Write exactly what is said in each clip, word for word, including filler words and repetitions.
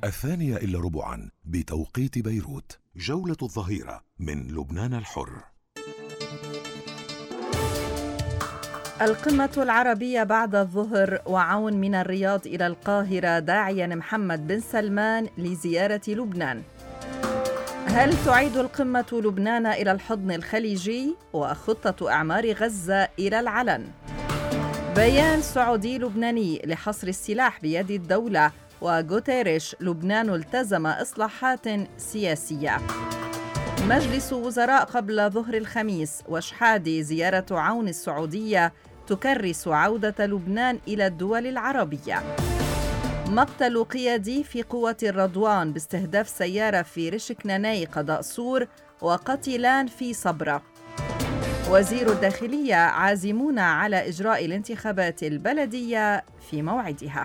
الثانية إلا ربعا بتوقيت بيروت. جولة الظهيرة من لبنان الحر. القمة العربية بعد الظهر، وعون من الرياض إلى القاهرة داعيا محمد بن سلمان لزيارة لبنان. هل تعيد القمة لبنان إلى الحضن الخليجي؟ وخطة أعمار غزة إلى العلن. بيان سعودي لبناني لحصر السلاح بيد الدولة، وغوتيريش: لبنان التزم إصلاحات سياسية. مجلس وزراء قبل ظهر الخميس، وشحادي: زيارة عون السعودية تكرس عودة لبنان إلى الدول العربية. مقتل قيادي في قوة الرضوان باستهداف سيارة في رشكناني قضاء سور، وقتلان في صبرا. وزير الداخلية: عازمون على إجراء الانتخابات البلدية في موعدها.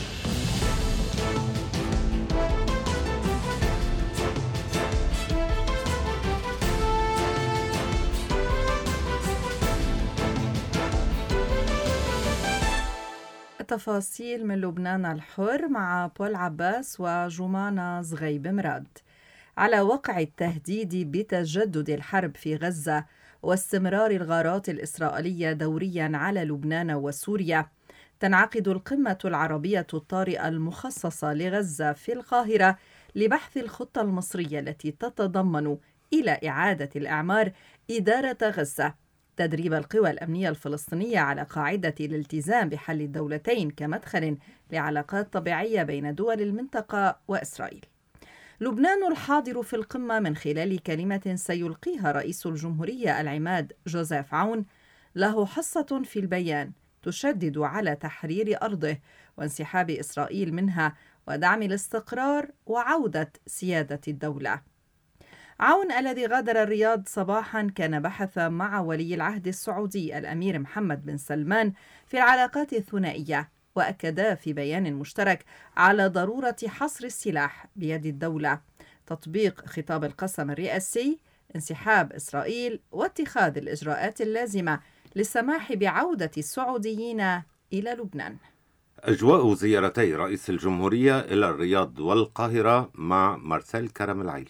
تفاصيل من لبنان الحر مع بول عباس وجمانة زغيب مراد. على وقع التهديد بتجدد الحرب في غزة واستمرار الغارات الإسرائيلية دورياً على لبنان وسوريا، تنعقد القمة العربية الطارئة المخصصة لغزة في القاهرة لبحث الخطة المصرية التي تتضمن إلى إعادة الإعمار إدارة غزة، تدريب القوى الأمنية الفلسطينية على قاعدة الالتزام بحل الدولتين كمدخل لعلاقات طبيعية بين دول المنطقة وإسرائيل. لبنان الحاضر في القمة من خلال كلمة سيلقيها رئيس الجمهورية العماد جوزيف عون له حصة في البيان تشدد على تحرير أرضه وانسحاب إسرائيل منها ودعم الاستقرار وعودة سيادة الدولة. عون الذي غادر الرياض صباحا كان بحث مع ولي العهد السعودي الأمير محمد بن سلمان في العلاقات الثنائية، وأكدا في بيان مشترك على ضرورة حصر السلاح بيد الدولة، تطبيق خطاب القسم الرئاسي، انسحاب إسرائيل، واتخاذ الإجراءات اللازمة للسماح بعودة السعوديين إلى لبنان. أجواء زيارتي رئيس الجمهورية إلى الرياض والقاهرة مع مارسيل كرم العيلي.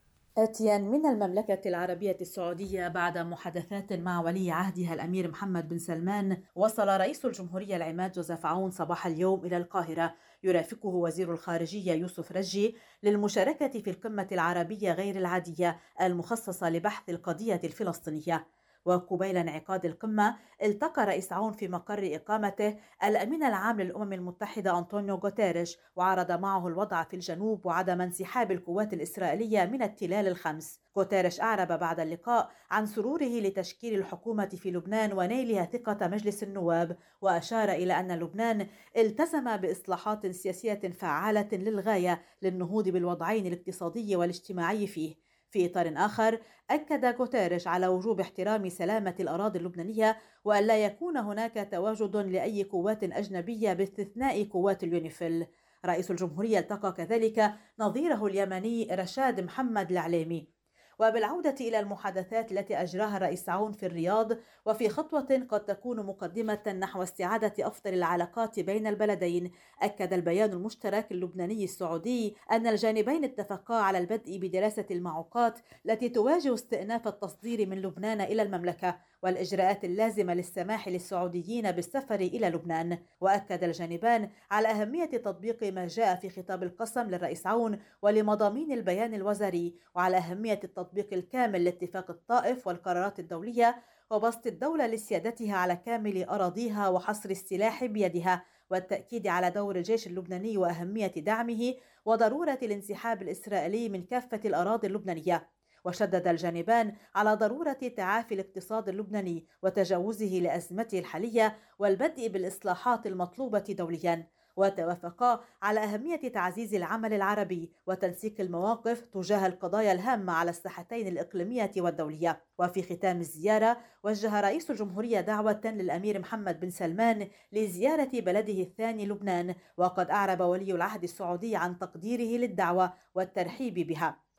آتيا من المملكة العربية السعودية بعد محادثات مع ولي عهدها الأمير محمد بن سلمان، وصل رئيس الجمهورية العماد جوزيف عون صباح اليوم إلى القاهرة، يرافقه وزير الخارجية يوسف رجي للمشاركة في القمة العربية غير العادية المخصصة لبحث القضية الفلسطينية. وقبيل انعقاد القمة، التقى رئيس عون في مقر إقامته الأمين العام للأمم المتحدة أنطونيو غوتيريش، وعرض معه الوضع في الجنوب وعدم انسحاب القوات الإسرائيلية من التلال الخمس. غوتيريش أعرب بعد اللقاء عن سروره لتشكيل الحكومة في لبنان ونيلها ثقة مجلس النواب، وأشار إلى أن لبنان التزم بإصلاحات سياسية فعالة للغاية للنهوض بالوضعين الاقتصادي والاجتماعي فيه. في إطار آخر، أكد غوتيريش على وجوب احترام سلامة الأراضي اللبنانية، وأن لا يكون هناك تواجد لأي قوات أجنبية باستثناء قوات اليونيفيل. رئيس الجمهورية التقى كذلك نظيره اليمني رشاد محمد العليمي. وبالعودة إلى المحادثات التي أجراها الرئيس عون في الرياض، وفي خطوة قد تكون مقدمة نحو استعادة أفضل العلاقات بين البلدين، أكد البيان المشترك اللبناني السعودي أن الجانبين اتفقا على البدء بدراسة المعوقات التي تواجه استئناف التصدير من لبنان إلى المملكة، والإجراءات اللازمة للسماح للسعوديين بالسفر إلى لبنان. وأكد الجانبان على أهمية تطبيق ما جاء في خطاب القسم للرئيس عون ولمضامين البيان الوزاري، وعلى أهمية التطبيق الكامل لاتفاق الطائف والقرارات الدولية، وبسط الدولة لسيادتها على كامل أراضيها وحصر السلاح بيدها، والتأكيد على دور الجيش اللبناني وأهمية دعمه وضرورة الانسحاب الإسرائيلي من كافة الأراضي اللبنانية. وشدد الجانبان على ضرورة تعافي الاقتصاد اللبناني وتجاوزه لأزمته الحالية والبدء بالإصلاحات المطلوبة دوليا. وتوافقا على أهمية تعزيز العمل العربي وتنسيق المواقف تجاه القضايا الهامة على الساحتين الإقليمية والدولية. وفي ختام الزيارة، وجه رئيس الجمهورية دعوة للأمير محمد بن سلمان لزيارة بلده الثاني لبنان، وقد أعرب ولي العهد السعودي عن تقديره للدعوة والترحيب بها.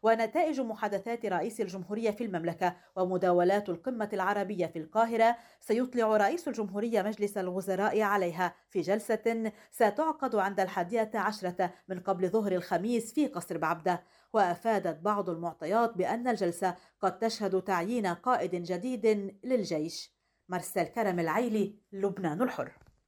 ونتائج محادثات رئيس الجمهورية في المملكة ومداولات القمة العربية في القاهرة سيطلع رئيس الجمهورية مجلس الوزراء عليها في جلسة ستعقد عند الحادية عشرة من قبل ظهر الخميس في قصر بعبدة. وأفادت بعض المعطيات بأن الجلسة قد تشهد تعيين قائد جديد للجيش. مرسل كرم العيلي، لبنان الحر.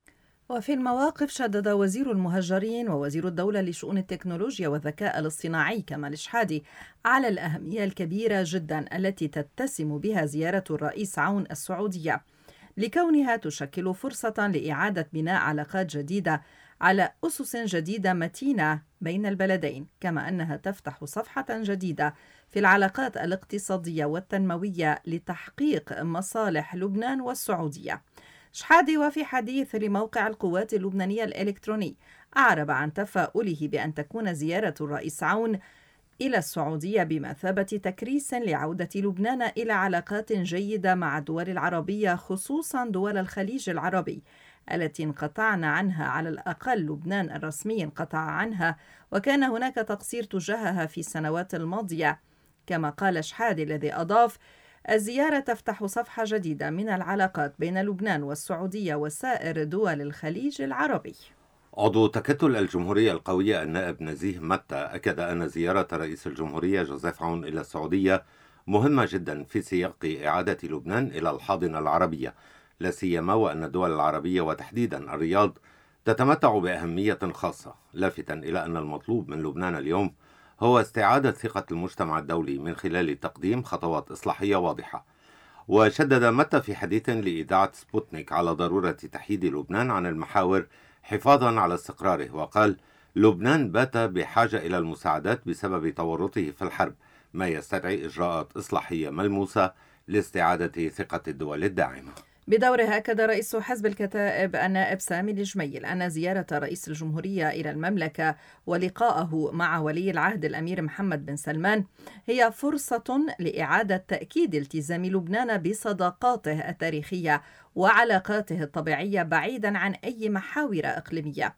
وفي المواقف شدد وزير المهجرين ووزير الدولة لشؤون التكنولوجيا والذكاء الاصطناعي كمال شحادي على الأهمية الكبيرة جدا التي تتسم بها زيارة الرئيس عون السعودية، لكونها تشكل فرصة لإعادة بناء علاقات جديدة على أسس جديدة متينة بين البلدين، كما أنها تفتح صفحة جديدة في العلاقات الاقتصادية والتنموية لتحقيق مصالح لبنان والسعودية. شحادي وفي حديث لموقع القوات اللبنانية الإلكتروني أعرب عن تفاؤله بأن تكون زيارة الرئيس عون إلى السعودية بمثابة تكريس لعودة لبنان إلى علاقات جيدة مع الدول العربية، خصوصا دول الخليج العربي التي انقطعنا عنها، على الأقل لبنان الرسمي انقطع عنها وكان هناك تقصير تجاهها في السنوات الماضية. كما قال شحادي الذي أضاف: الزيارة تفتح صفحة جديدة من العلاقات بين لبنان والسعودية وسائر دول الخليج العربي. عضو تكتل الجمهورية القوية النائب نزيه متى أكد أن زيارة رئيس الجمهورية جوزيف عون إلى السعودية مهمة جدا في سياق إعادة لبنان إلى الحاضنة العربية، لا سيما وأن الدول العربية وتحديدا الرياض تتمتع بأهمية خاصة، لافتا إلى أن المطلوب من لبنان اليوم هو استعادة ثقة المجتمع الدولي من خلال تقديم خطوات إصلاحية واضحة. وشدد متى في حديث لإذاعة سبوتنيك على ضرورة تحييد لبنان عن المحاور حفاظا على استقراره، وقال: لبنان بات بحاجة إلى المساعدات بسبب تورطه في الحرب، ما يستدعي إجراءات إصلاحية ملموسة لاستعادة ثقة الدول الداعمة. بدورها أكد رئيس حزب الكتائب النائب سامي الجميل أن زيارة رئيس الجمهورية إلى المملكة ولقاءه مع ولي العهد الأمير محمد بن سلمان هي فرصة لإعادة تأكيد التزام لبنان بصداقاته التاريخية وعلاقاته الطبيعية بعيدا عن أي محاور إقليمية.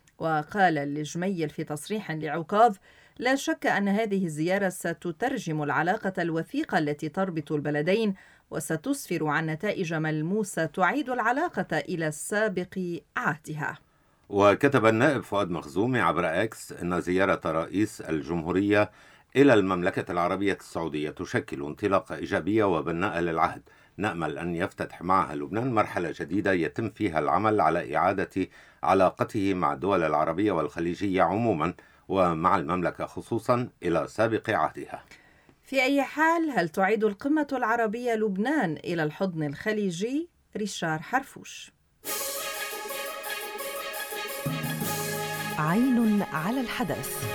وقال الجميل في تصريح لعكاظ: لا شك أن هذه الزيارة ستترجم العلاقة الوثيقة التي تربط البلدين وستسفر عن نتائج ملموسة تعيد العلاقة إلى سابق عهدها. وكتب النائب فؤاد مخزومي عبر إكس أن زيارة رئيس الجمهورية إلى المملكة العربية السعودية تشكل انطلاقة إيجابية وبناءة للعهد، نأمل أن يفتتح معها لبنان مرحلة جديدة يتم فيها العمل على إعادة علاقته مع الدول العربية والخليجية عموما ومع المملكة خصوصا إلى سابق عهدها. في أي حال، هل تعيد القمة العربية لبنان إلى الحضن الخليجي؟ ريشار حرفوش. عين على الحدث.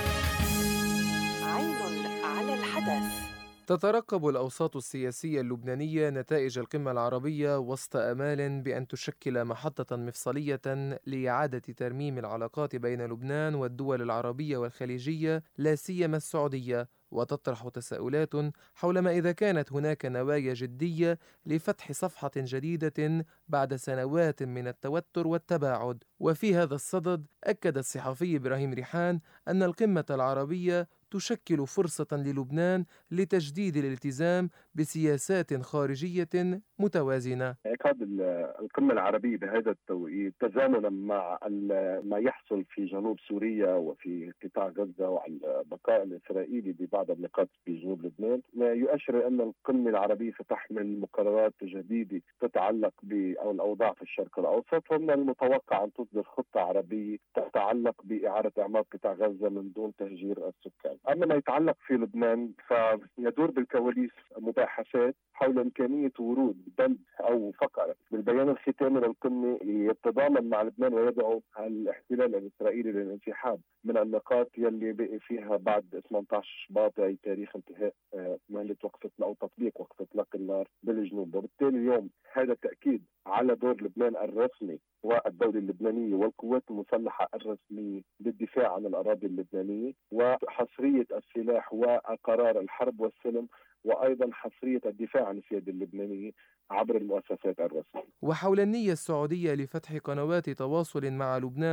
عين على الحدث. تترقب الأوساط السياسية اللبنانية نتائج القمة العربية وسط آمال بأن تشكل محطة مفصلية لإعادة ترميم العلاقات بين لبنان والدول العربية والخليجية، لا سيما السعودية، وتطرح تساؤلات حول ما إذا كانت هناك نوايا جدية لفتح صفحة جديدة بعد سنوات من التوتر والتباعد. وفي هذا الصدد أكد الصحفي إبراهيم ريحان أن القمة العربية تشكل فرصة للبنان لتجديد الالتزام بسياسات خارجية متوازنة. إعقاد القمة العربية بهذا التوقيت تزامنا مع ما يحصل في جنوب سوريا وفي قطاع غزة وعلى البقاء الإسرائيلي ببعض النقاط في جنوب لبنان يؤشر أن القمة العربية ستحمل مقررات جديدة تتعلق بالأوضاع في الشرق الأوسط، ومن المتوقع أن تصدر خطة عربية تتعلق بإعادة إعمار قطاع غزة من دون تهجير السكان. أما ما يتعلق في لبنان فيدور بالكواليس مباحثات حول إمكانية ورود بند أو فقرة بالبيان الختامي للقمة يتضامن مع لبنان ويدعو الاحتلال الإسرائيلي للانسحاب من النقاط يلي بقي فيها بعد ثمانية عشر شباط، أي تاريخ انتهاء مهلة وقف أو تطبيق وقف إطلاق النار بالجنوب. وبالتالي اليوم هذا تأكيد على دور لبنان الرسمي والدولة اللبنانية والقوات المسلحة الرسمية للدفاع عن الأراضي اللبنانية، وحصرية السلاح وقرار الحرب والسلم، وأيضا حصرية الدفاع عن السيادة اللبنانية عبر المؤسسات الرسمية. وحول النية السعودية لفتح قنوات تواصل مع لبنان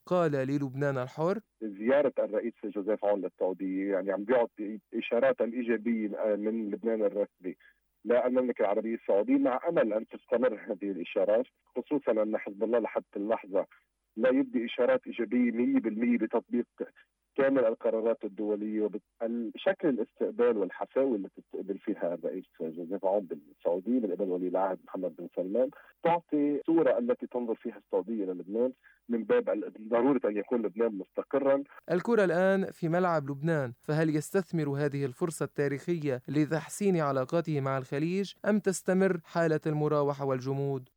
قال للبنان الحر: زيارة الرئيس جوزيف عون للسعودية يعني عم بيعطي إشارات إيجابية من لبنان الرسمي للمملكة العربية السعودية، مع أمل أن تستمر هذه الإشارات، خصوصا أن حزب الله لحد اللحظة لا يبدي إشارات إيجابية مية بالمية بتطبيق كامل القرارات الدولية. شكل الاستقبال والحفاوة اللي تستقبل فيها الرئيس جوزيف عون بالسعودية من قبل ولي العهد محمد بن سلمان تعطي صورة التي تنظر فيها السعودية إلى لبنان من باب ضرورة أن يكون لبنان مستقرا. الكرة الآن في ملعب لبنان، فهل يستثمر هذه الفرصة التاريخية لتحسين علاقاته مع الخليج أم تستمر حالة المراوحة والجمود؟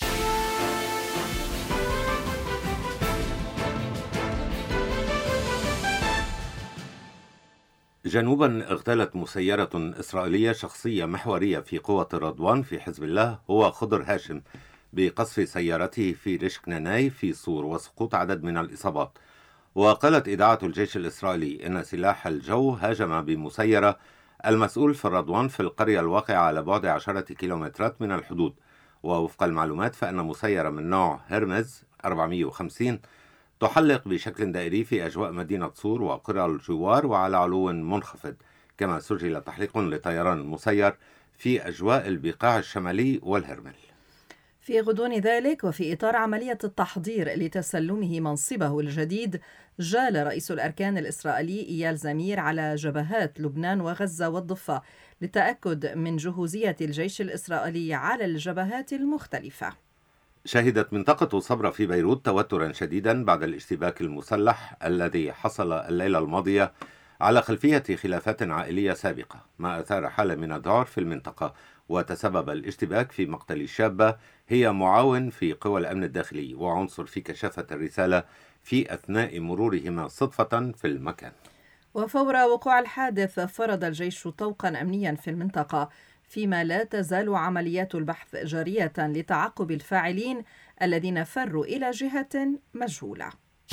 جنوبا اغتالت مسيرة إسرائيلية شخصية محورية في قوة رضوان في حزب الله هو خضر هاشم بقصف سيارته في رشك ناناي في صور وسقوط عدد من الإصابات. وقالت إذاعة الجيش الإسرائيلي إن سلاح الجو هاجم بمسيرة المسؤول في الرضوان في القرية الواقعة على بعد عشرة كيلومترات من الحدود. ووفق المعلومات فإن مسيرة من نوع هرمز أربعمائة وخمسين تحلق بشكل دائري في أجواء مدينة صور وقرى الجوار وعلى علو منخفض، كما سجل تحليق لطيران مسير في أجواء البقاع الشمالي والهرمل. في غضون ذلك وفي إطار عملية التحضير لتسلمه منصبه الجديد، جال رئيس الأركان الإسرائيلي إيال زمير على جبهات لبنان وغزة والضفة للتأكد من جهوزية الجيش الإسرائيلي على الجبهات المختلفة. شهدت منطقة صبرا في بيروت توترا شديدا بعد الاشتباك المسلح الذي حصل الليلة الماضية على خلفية خلافات عائلية سابقة، ما أثار حالة من الذعر في المنطقة. وتسبب الاشتباك في مقتل شابة هي معاون في قوى الأمن الداخلي وعنصر في كشافة الرسالة في أثناء مرورهما صدفة في المكان. وفور وقوع الحادث فرض الجيش طوقا أمنيا في المنطقة، فيما لا تزال عمليات البحث جارية لتعقب الفاعلين الذين فروا إلى جهة مجهولة.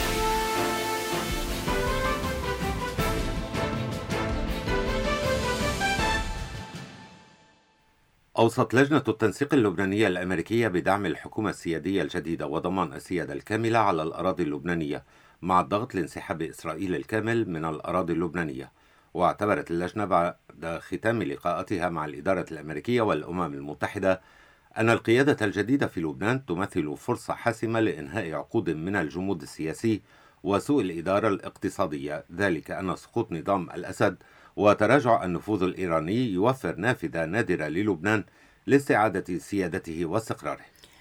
أوصت لجنة التنسيق اللبنانية الأمريكية بدعم الحكومة السيادية الجديدة وضمان السيادة الكاملة على الأراضي اللبنانية مع الضغط لانسحاب إسرائيل الكامل من الأراضي اللبنانية. واعتبرت اللجنة بعد ختام لقاءاتها مع الإدارة الأمريكية والأمم المتحدة أن القيادة الجديدة في لبنان تمثل فرصة حاسمة لإنهاء عقود من الجمود السياسي وسوء الإدارة الاقتصادية، ذلك أن سقوط نظام الأسد وتراجع النفوذ الإيراني يوفر نافذة نادرة للبنان لاستعادة سيادته واستقراره.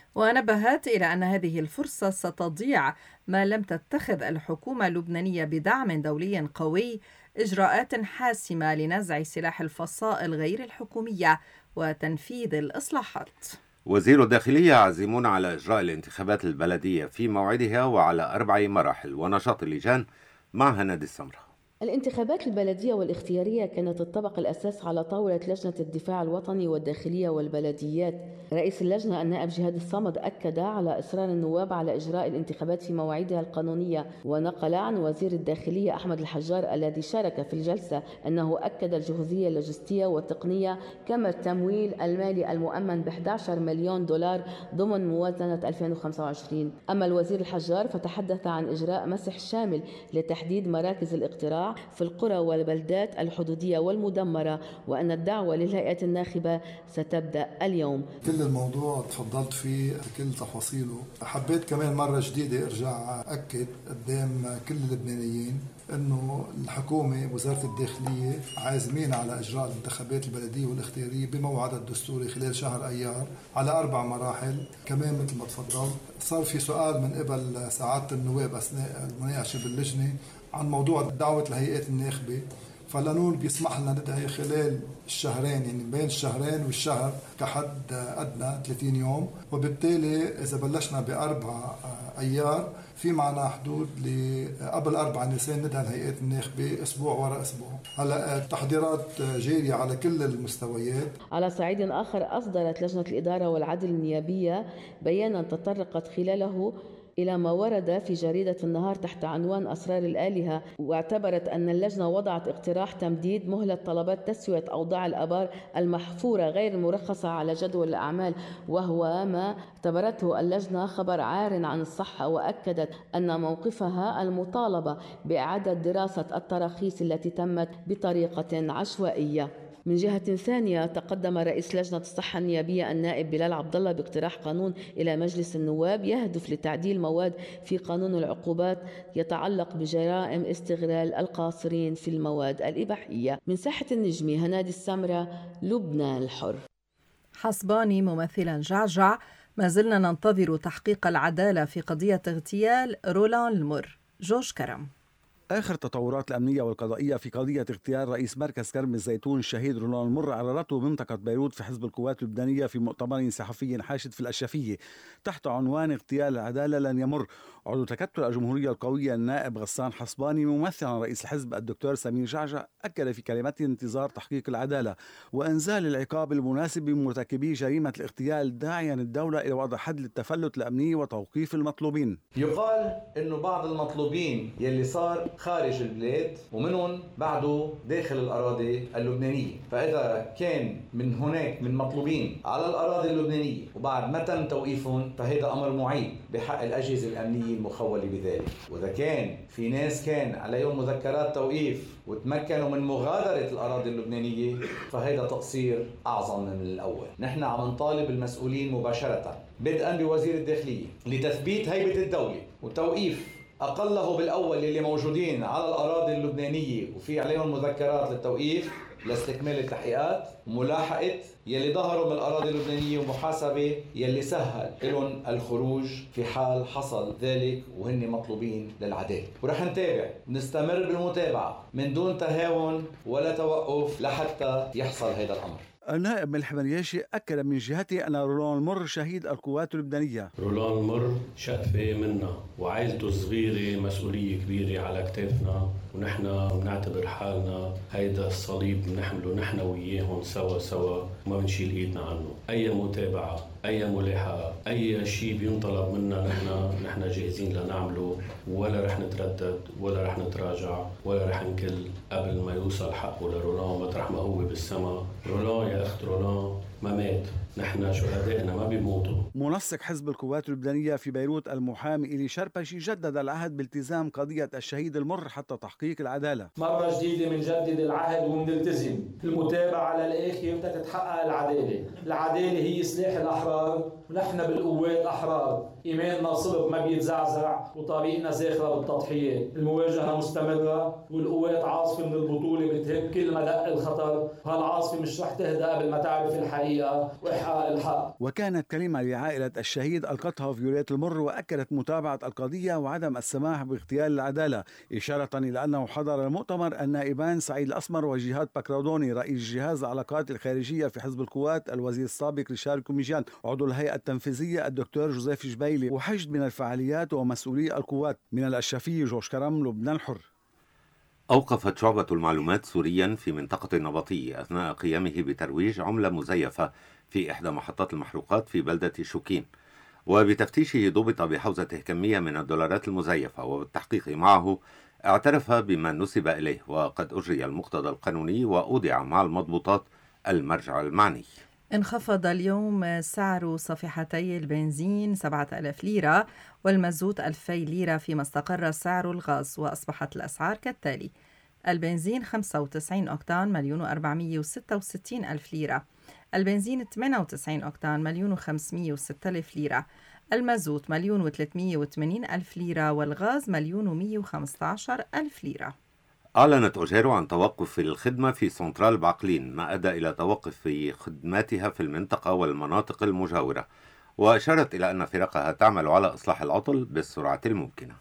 ونبهت إلى أن هذه الفرصة ستضيع ما لم تتخذ الحكومة اللبنانية بدعم دولي قوي إجراءات حاسمة لنزع سلاح الفصائل غير الحكومية وتنفيذ الإصلاحات. وزير الداخلية عازمون على إجراء الانتخابات البلدية في موعدها وعلى أربع مراحل ونشاط اللجان مع هنادي السمرة. الانتخابات البلدية والاختيارية كانت الطبق الأساس على طاولة لجنة الدفاع الوطني والداخلية والبلديات. رئيس اللجنة النائب جهاد الصمد أكد على إصرار النواب على إجراء الانتخابات في مواعيدها القانونية، ونقل عن وزير الداخلية أحمد الحجار الذي شارك في الجلسة أنه أكد الجهوزية اللوجستية والتقنية كما التمويل المالي المؤمن ب أحد عشر مليون دولار ضمن موازنة ألفين وخمسة وعشرين. أما الوزير الحجار فتحدث عن إجراء مسح شامل لتحديد مراكز الاقتراع في القرى والبلدات الحدودية والمدمرة، وأن الدعوة للهيئات الناخبة ستبدأ اليوم. كل الموضوع تفضلت فيه كل تفاصيله. حبيت كمان مرة جديدة أرجع أكد قدام كل اللبنانيين أنه الحكومة وزارة الداخلية عازمين على إجراء الانتخابات البلدية والاختيارية بموعدها الدستوري خلال شهر أيار على أربع مراحل. كمان مثل ما تفضل صار في سؤال من قبل سعادة النواب أثناء المناقشة باللجنة عن موضوع دعوة الهيئات الناخبة، فالقانون بيسمح لنا ندعي خلال الشهرين، يعني بين الشهرين والشهر كحد أدنى ثلاثين يوم، وبالتالي إذا بلشنا بأربع أيار في معنا حدود قبل أربع نيسان ندعي الهيئات الناخبة أسبوع وراء أسبوع. هلا التحضيرات جارية على كل المستويات. على صعيد آخر أصدرت لجنة الإدارة والعدل النيابية بيانا تطرقت خلاله إلى ما ورد في جريدة النهار تحت عنوان أسرار الآلهة، واعتبرت أن اللجنة وضعت اقتراح تمديد مهلة طلبات تسوية أوضاع الآبار المحفورة غير المرخصة على جدول الأعمال، وهو ما اعتبرته اللجنة خبر عار عن الصحة، وأكدت أن موقفها المطالبة بإعادة دراسة التراخيص التي تمت بطريقة عشوائية. من جهة ثانية، تقدم رئيس لجنة الصحة النيابية النائب بلال عبد الله باقتراح قانون إلى مجلس النواب يهدف لتعديل مواد في قانون العقوبات يتعلق بجرائم استغلال القاصرين في المواد الإباحية. من ساحة النجمي، هنادي السمرة، لبنان الحر. حسباني ممثلا جعجع: ما زلنا ننتظر تحقيق العدالة في قضية اغتيال رولان المر. جورج كرم. آخر التطورات الأمنية والقضائية في قضية اغتيال رئيس مركز كرم الزيتون الشهيد رولان المر عرضته منطقة بيروت في حزب القوات اللبنانية في مؤتمر صحفي حاشد في الأشرفية تحت عنوان اغتيال العدالة لن يمر. عضو تكتل الجمهورية القوية النائب غسان حسباني ممثلا رئيس الحزب الدكتور سمير جعجع أكد في كلمته انتظار تحقيق العدالة وإنزال العقاب المناسب بمرتكبي جريمة الاغتيال، داعيا الدولة إلى وضع حد للتفلت الأمني وتوقيف المطلوبين. يقال إنه بعض المطلوبين يلي صار خارج البلاد ومنهم بعده داخل الأراضي اللبنانية، فإذا كان من هناك من مطلوبين على الأراضي اللبنانية وبعد ما تم توقيفهم فهذا أمر معيب بحق الأجهزة الأمنية المخولة بذلك. وإذا كان في ناس كان عليهم مذكرات توقيف وتمكنوا من مغادرة الأراضي اللبنانية فهذا تقصير أعظم من الأول. نحن عم نطالب المسؤولين مباشرة بدءا بوزير الداخلية لتثبيت هيبة الدولة وتوقيف أقله بالأول اللي موجودين على الأراضي اللبنانية وفي عليهم مذكرات للتوقيف لاستكمال التحقيقات، ملاحقة يلي ظهروا من الأراضي اللبنانية ومحاسبة يلي سهل لهم الخروج في حال حصل ذلك وهن مطلوبين للعدالة. ورح نتابع نستمر بالمتابعة من دون تهاون ولا توقف لحتى يحصل هذا الأمر. النائب ملحم الياشي أكد من جهته أن رولان المر شهيد القوات اللبنانية. رولان المر شقفة منا وعائلته صغيرة، مسؤولية كبيرة على كتافنا، ونحن بنعتبر حالنا هيدا الصليب بنحمله نحن وياهم سوا سوا وما بنشيل ايدنا عنه. أي متابعة، أي ملاحقة، أي شيء بينطلب منا نحن نحن جاهزين لنعمله، ولا رح نتردد ولا رح نتراجع ولا رح نكل قبل ما يوصل حقه لرولان مطرح ما هو بالسما. رولان يا أخت رولان ما مات، نحن شهدائنا ما بيموتوا. منسق حزب القوات اللبنانية في بيروت المحامي إلي شربشي جدد العهد بالتزام قضية الشهيد المر حتى تحقيق العدالة. مرة جديدة بنجدد العهد وبنلتزم المتابعة على الآخر بدها تتحقق العدالة. العدالة هي سلاح الأحرار ونحن بالقوات أحرار، إيماننا صلب ما بيتزعزع وطريقنا زاخرة بالتضحيات. المواجهة مستمرة والقوات عاصفة من البطولة بتهب كل ما دق الخطر، وهالعاصفة مش رح تهدأ قبل ما تعرف الحقيقة وإحقاق الحق. وكانت كلمة لعائلة الشهيد ألقتها فيوليت المر وأكدت متابعة القضية وعدم السماح باغتيال العدالة، إشارة إلى أنه حضر المؤتمر النائبان سعيد الأسمر وجهاد بكرادوني رئيس جهاز العلاقات الخارجية في حزب القوات، الوزير السابق ريشار كوميجان، عضو الهيئة التنفيذية الدكتور جوزيف جبيلي، وحشد من الفعاليات ومسؤولي القوات. من الأشرفية، جورج كرم، لبنان الحر. أوقفت شعبة المعلومات سوريا في منطقة النبطية أثناء قيامه بترويج عملة مزيفة في إحدى محطات المحروقات في بلدة شوكين، وبتفتيشه ضبط بحوزة كمية من الدولارات المزيفة، وبالتحقيق معه اعترف بما نسب إليه، وقد أجري المقتضى القانوني وأودع مع المضبوطات المرجع المعني. انخفض اليوم سعر صفيحتي البنزين سبعة آلاف ليرة والمازوت ألفي ليرة، فيما استقر سعر الغاز، وأصبحت الأسعار كالتالي: البنزين خمسة وتسعين أوكتان مليون وأربعمائة وستة وستين ألف ليرة، البنزين ثمانية وتسعين أوكتان مليون وخمسمائة وستة ألف ليرة، المازوت مليون وثلاثمائة وثمانين ألف ليرة، والغاز مليون ومائة وخمسة عشر ألف ليرة. أعلنت أوجيرو عن توقف في الخدمة في سنترال بعقلين، ما أدى إلى توقف في خدماتها في المنطقة والمناطق المجاورة، وأشارت إلى أن فرقها تعمل على إصلاح العطل بالسرعة الممكنة.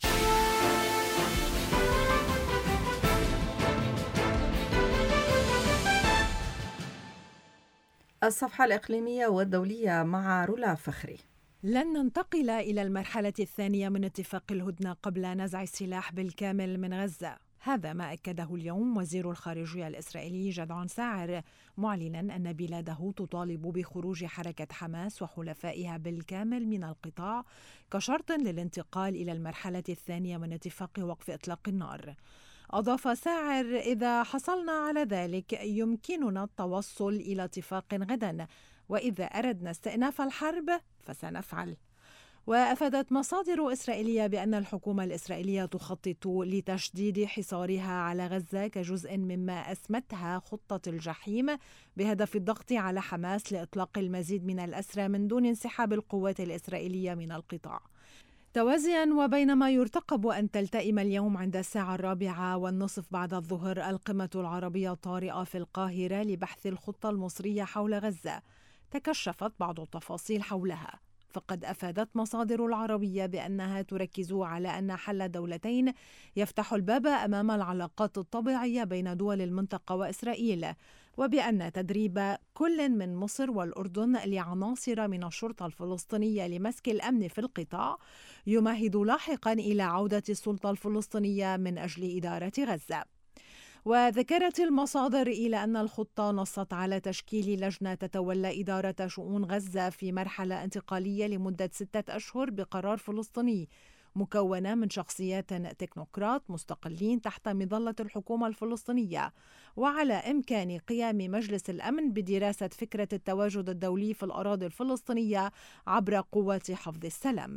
الصفحة الإقليمية والدولية مع رولا فخري. لن ننتقل إلى المرحلة الثانية من اتفاق الهدنة قبل نزع السلاح بالكامل من غزة. هذا ما أكده اليوم وزير الخارجية الإسرائيلي جدعون ساعر، معلنا أن بلاده تطالب بخروج حركة حماس وحلفائها بالكامل من القطاع كشرط للانتقال إلى المرحلة الثانية من اتفاق وقف إطلاق النار. أضاف ساعر: إذا حصلنا على ذلك يمكننا التوصل إلى اتفاق غدا، وإذا أردنا استئناف الحرب فسنفعل. وأفادت مصادر إسرائيلية بأن الحكومة الإسرائيلية تخطط لتشديد حصارها على غزة كجزء مما أسمتها خطة الجحيم بهدف الضغط على حماس لإطلاق المزيد من الأسرى من دون انسحاب القوات الإسرائيلية من القطاع. توازيا وبينما يرتقب أن تلتئم اليوم عند الساعة الرابعة والنصف بعد الظهر القمة العربية الطارئة في القاهرة لبحث الخطة المصرية حول غزة، تكشفت بعض التفاصيل حولها. فقد أفادت مصادر العربية بأنها تركز على أن حل دولتين يفتح الباب أمام العلاقات الطبيعية بين دول المنطقة وإسرائيل، وبأن تدريب كل من مصر والأردن لعناصر من الشرطة الفلسطينية لمسك الأمن في القطاع يمهد لاحقا إلى عودة السلطة الفلسطينية من أجل إدارة غزة. وذكرت المصادر إلى أن الخطة نصت على تشكيل لجنة تتولى إدارة شؤون غزة في مرحلة انتقالية لمدة ستة أشهر بقرار فلسطيني، مكونة من شخصيات تكنوقراط مستقلين تحت مظلة الحكومة الفلسطينية، وعلى إمكان قيام مجلس الأمن بدراسة فكرة التواجد الدولي في الأراضي الفلسطينية عبر قوات حفظ السلام.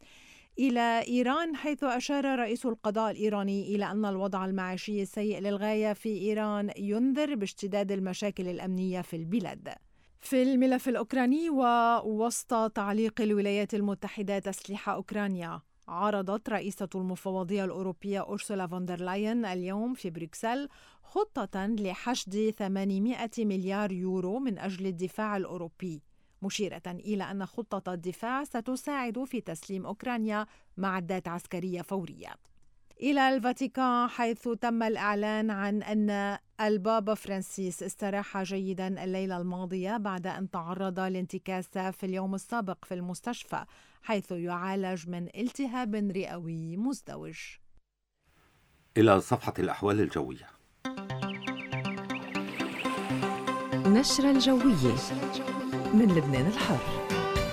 إلى إيران، حيث أشار رئيس القضاء الإيراني إلى أن الوضع المعيشي السيء للغاية في إيران ينذر باشتداد المشاكل الأمنية في البلاد. في الملف الأوكراني، ووسط تعليق الولايات المتحدة تسليح أوكرانيا، عرضت رئيسة المفوضية الأوروبية أورسولا فون دير لاين اليوم في بروكسل خطة لحشد ثمانمائة مليار يورو من أجل الدفاع الأوروبي، مشيرة إلى أن خطة الدفاع ستساعد في تسليم أوكرانيا معدات عسكرية فورية. إلى الفاتيكان، حيث تم الإعلان عن أن البابا فرانسيس استراح جيدا الليلة الماضية بعد أن تعرض لانتكاسة في اليوم السابق في المستشفى، حيث يعالج من التهاب رئوي مزدوج. إلى صفحة الأحوال الجوية. نشرة الجوية من لبنان الحر.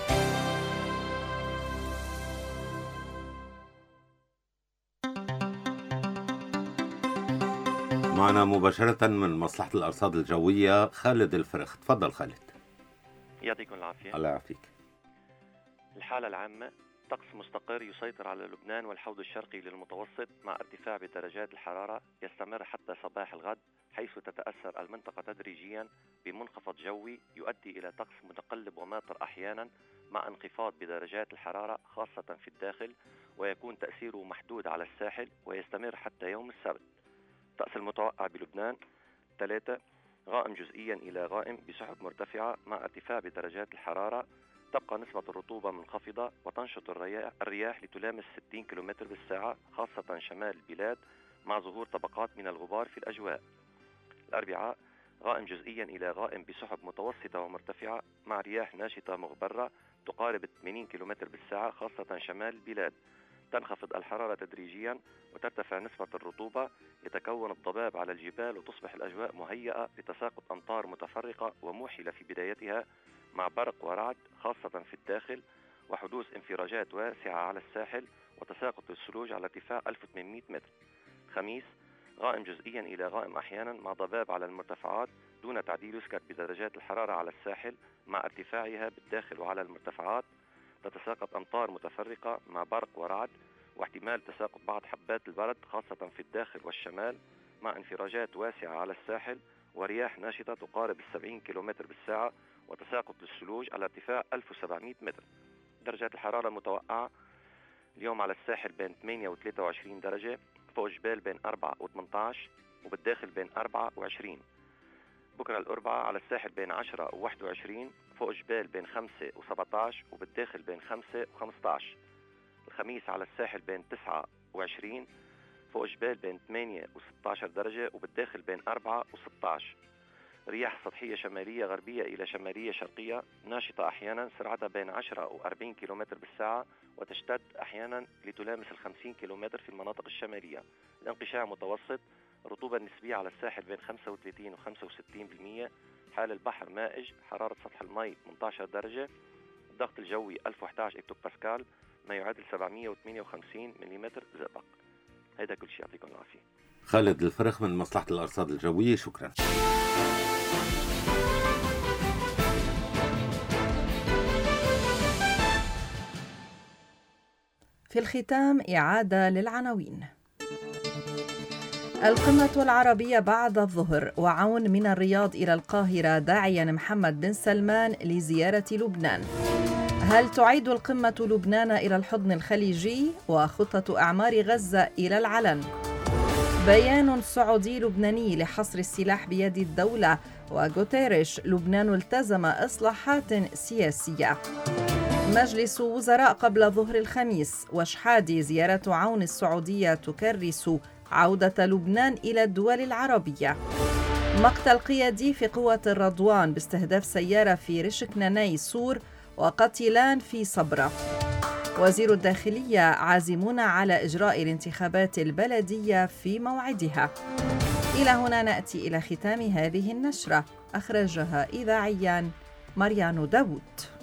معنا مباشرة من مصلحة الأرصاد الجوية خالد الفرخ. تفضل خالد. يعطيكم العافية. الله يعافيك. الحالة العامة: طقس مستقر يسيطر على لبنان والحوض الشرقي للمتوسط مع ارتفاع بدرجات الحرارة يستمر حتى صباح الغد، حيث تتأثر المنطقة تدريجيا بمنخفض جوي يؤدي إلى طقس متقلب وماطر أحيانا مع انخفاض بدرجات الحرارة خاصة في الداخل، ويكون تأثيره محدود على الساحل ويستمر حتى يوم السبت. الطقس المتوقع بلبنان: ثلاثة، غائم جزئيا إلى غائم بسحب مرتفعة مع ارتفاع بدرجات الحرارة، تبقى نسبة الرطوبة منخفضة وتنشط الرياح لتلامس ستين كيلومتر بالساعة خاصة شمال البلاد مع ظهور طبقات من الغبار في الأجواء. الأربعاء: غائم جزئيا إلى غائم بسحب متوسطة ومرتفعة مع رياح ناشطة مغبرة تقارب ثمانين كيلومتر بالساعة خاصة شمال البلاد، تنخفض الحرارة تدريجيا وترتفع نسبة الرطوبة، يتكون الضباب على الجبال وتصبح الأجواء مهيئة لتساقط أمطار متفرقة وموحلة في بدايتها مع برق ورعد خاصة في الداخل، وحدوث انفراجات واسعة على الساحل وتساقط الثلوج على ارتفاع ألف وثمانمائة متر. خميس: غائم جزئيا إلى غائم أحيانا مع ضباب على المرتفعات دون تعديل يسكت بدرجات الحرارة على الساحل مع ارتفاعها بالداخل وعلى المرتفعات، تتساقط أمطار متفرقة مع برق ورعد واحتمال تساقط بعض حبات البرد خاصة في الداخل والشمال مع انفراجات واسعة على الساحل ورياح ناشطة تقارب السبعين كيلومتر بالساعة وتساقط للثلوج على ارتفاع ألف وسبعمائة متر. درجات الحرارة المتوقعة اليوم على الساحل بين ثمانية وثلاثة وعشرين درجة، فوق جبال بين أربعة وثمانية عشر وبالداخل بين أربعة وعشرين. بكرة الأربعاء على الساحل بين عشرة وواحد وعشرين، فوق جبال بين خمسة وسبعة عشر وبالداخل بين خمسة وخمسة عشر. الخميس على الساحل بين تسعة وعشرين، فوق جبال بين ثمانية وستة عشر درجة وبالداخل بين أربعة وستة عشر. رياح سطحية شمالية غربية إلى شمالية شرقية ناشطة أحيانا سرعتها بين عشرة أو أربعين كيلومتر بالساعة، وتشتد أحيانا لتلامس الخمسين كيلومتر في المناطق الشمالية. الانقشاع متوسط، رطوبة النسبية على الساحل بين خمسة وثلاثين و خمسة وستين بالمئة، حال البحر مائج، حرارة سطح الماء ثمانية عشر درجة، الضغط الجوي ألف وإحدى عشر هكتوباسكال ما يعادل سبعمئة وثمانية وخمسين ملم زئبق. هذا كل شيء، يعطيكم العافية. خالد الفرخ من مصلحة الأرصاد الجوية، شكرا. في الختام إعادة للعناوين. القمة العربية بعد الظهر، وعون من الرياض إلى القاهرة داعيا محمد بن سلمان لزيارة لبنان. هل تعيد القمة لبنان إلى الحضن الخليجي؟ وخطة أعمار غزة إلى العلن. بيان سعودي لبناني لحصر السلاح بيد الدولة. وغوتيريش: لبنان التزم إصلاحات سياسية. مجلس وزراء قبل ظهر الخميس. وشحادي: زيارة عون السعودية تكرس عودة لبنان إلى الدول العربية. مقتل قيادي في قوة الرضوان باستهداف سيارة في رشك ناناي سور، وقتيلان في صبرة. وزير الداخلية: عازمون على إجراء الانتخابات البلدية في موعدها. إلى هنا نأتي إلى ختام هذه النشرة، أخرجها إذاعياً مريان داوود.